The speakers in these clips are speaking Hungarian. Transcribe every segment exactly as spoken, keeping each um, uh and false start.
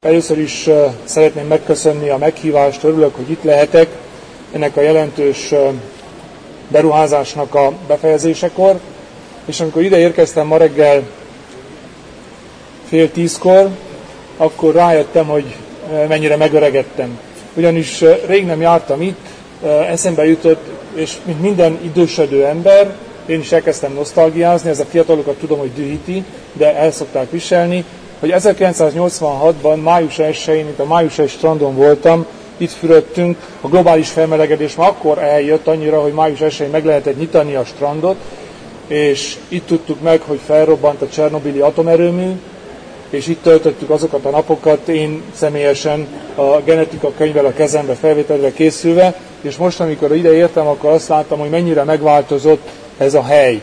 Először is szeretném megköszönni a meghívást, örülök, hogy itt lehetek ennek a jelentős beruházásnak a befejezésekor, és amikor ide érkeztem ma reggel fél tízkor, akkor rájöttem, hogy mennyire megöregedtem. Ugyanis rég nem jártam itt, eszembe jutott, és mint minden idősödő ember, én is elkezdtem nosztalgiázni, ez a fiatalokat tudom, hogy dühíti, de el szokták viselni, hogy ezerkilencszáznyolcvanhatban május elsején, itt a május elseji strandon voltam, itt fürödtünk, a globális felmelegedés már akkor eljött annyira, hogy május elsején meg lehetett nyitani a strandot, és itt tudtuk meg, hogy felrobbant a csernobili atomerőmű, és itt töltöttük azokat a napokat, én személyesen a genetika könyvvel a kezembe felvételre készülve, és most, amikor ide értem, akkor azt láttam, hogy mennyire megváltozott ez a hely.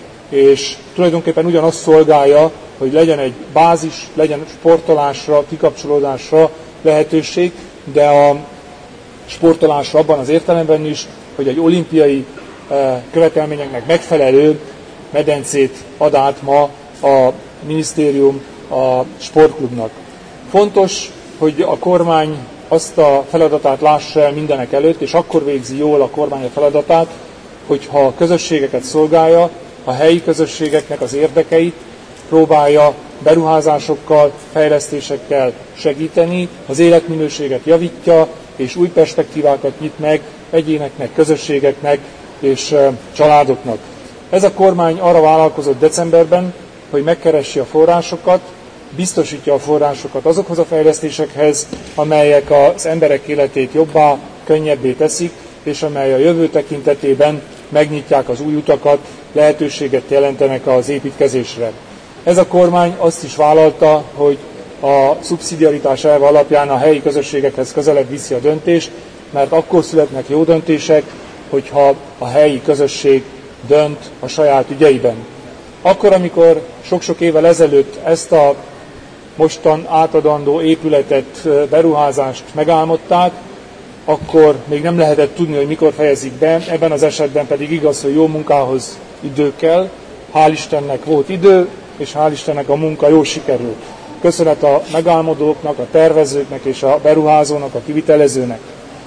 És tulajdonképpen ugyanazt szolgálja, hogy legyen egy bázis, legyen sportolásra, kikapcsolódásra lehetőség, de a sportolásra abban az értelemben is, hogy egy olimpiai követelményeknek megfelelő medencét ad át ma a minisztérium a sportklubnak. Fontos, hogy a kormány azt a feladatát lássa el mindenek előtt, és akkor végzi jól a kormány a feladatát, hogyha a közösségeket szolgálja, a helyi közösségeknek az érdekeit próbálja beruházásokkal, fejlesztésekkel segíteni, az életminőséget javítja, és új perspektívákat nyit meg egyéneknek, közösségeknek és családoknak. Ez a kormány arra vállalkozott decemberben, hogy megkeresse a forrásokat, biztosítja a forrásokat azokhoz a fejlesztésekhez, amelyek az emberek életét jobbá, könnyebbé teszik, és amely a jövő tekintetében megnyitják az új utakat, lehetőséget jelentenek az építkezésre. Ez a kormány azt is vállalta, hogy a szubszidiaritás elve alapján a helyi közösségekhez közelebb viszi a döntést, mert akkor születnek jó döntések, hogyha a helyi közösség dönt a saját ügyeiben. Akkor, amikor sok-sok évvel ezelőtt ezt a mostan átadandó épületet, beruházást megálmodták, akkor még nem lehetett tudni, hogy mikor fejezik be, ebben az esetben pedig igaz, hogy jó munkához idő kell. Hál' Istennek volt idő, és hál' Istennek a munka jól sikerült. Köszönet a megálmodóknak, a tervezőknek és a beruházónak, a kivitelezőnek.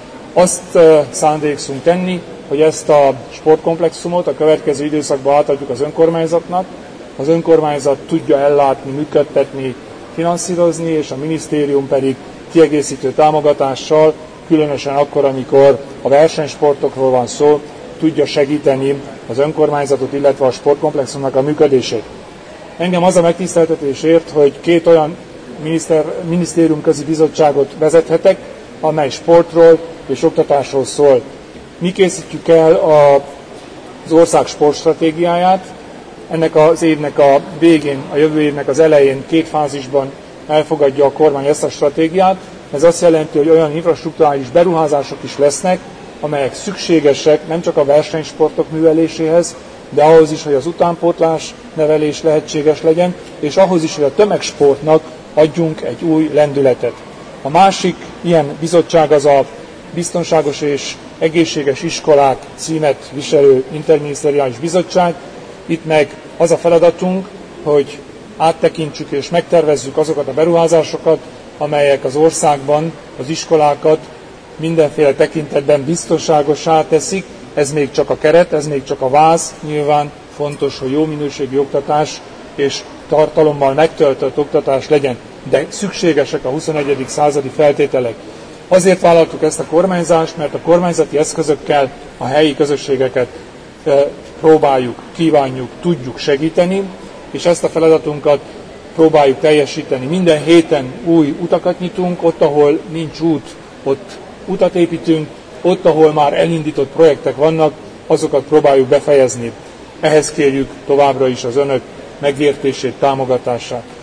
Azt szándékszunk tenni, hogy ezt a sportkomplexumot a következő időszakban átadjuk az önkormányzatnak. Az önkormányzat tudja ellátni, működtetni, finanszírozni, és a minisztérium pedig kiegészítő támogatással, különösen akkor, amikor a versenysportokról van szó, tudja segíteni az önkormányzatot, illetve a sportkomplexumnak a működését. Engem az a megtiszteltetés ért, hogy két olyan miniszter, minisztériumközi bizottságot vezethetek, amely sportról és oktatásról szól. Mi készítjük el a, az ország sportstratégiáját. Ennek az évnek a végén, a jövő évnek az elején két fázisban elfogadja a kormány ezt a stratégiát. Ez azt jelenti, hogy olyan infrastrukturális beruházások is lesznek, amelyek szükségesek nem csak a versenysportok műveléséhez, de ahhoz is, hogy az utánpótlás nevelés lehetséges legyen, és ahhoz is, hogy a tömegsportnak adjunk egy új lendületet. A másik ilyen bizottság az a Biztonságos és Egészséges Iskolák címet viselő interminiszteriális bizottság. Itt meg az a feladatunk, hogy áttekintsük és megtervezzük azokat a beruházásokat, amelyek az országban az iskolákat mindenféle tekintetben biztonságossá teszik. Ez még csak a keret, ez még csak a váz. Nyilván fontos, hogy jó minőségű oktatás és tartalommal megtöltött oktatás legyen, de szükségesek a huszonegyedik századi feltételek. Azért vállaltuk ezt a kormányzást, mert a kormányzati eszközökkel a helyi közösségeket próbáljuk, kívánjuk, tudjuk segíteni, és ezt a feladatunkat próbáljuk teljesíteni. Minden héten új utakat nyitunk, ott, ahol nincs út, ott utat építünk, ott, ahol már elindított projektek vannak, azokat próbáljuk befejezni. Ehhez kérjük továbbra is az önök megértését, támogatását.